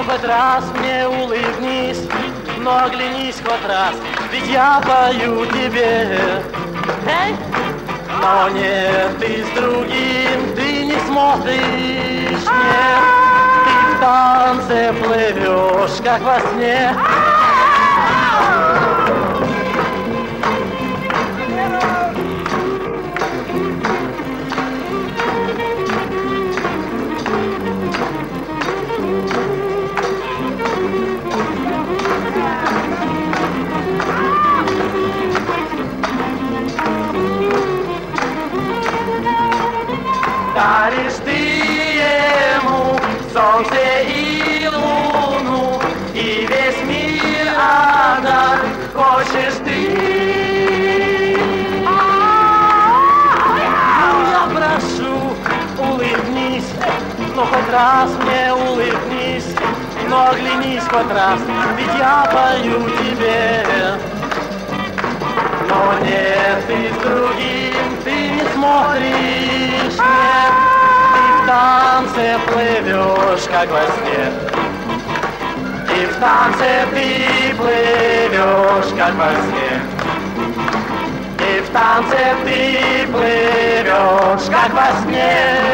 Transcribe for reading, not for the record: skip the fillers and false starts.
Ну хоть раз мне улыбнись, но оглянись хоть раз, ведь я пою тебе. Эй! Но нет, ты с другим, ты не смотришь, нет. Ты в танце плывешь, как во сне. Даришь ты ему солнце и луну, и весь мир отдать хочешь ты. Я прошу, улыбнись, ну хоть раз мне улыбнись, но оглянись хоть раз, ведь я пою тебе. Но нет, ты с другим, ты не смотришь, нет. Ты в танце плывешь, как во сне. И в танце ты плывешь, как во сне. И в танце ты плывешь, как во сне.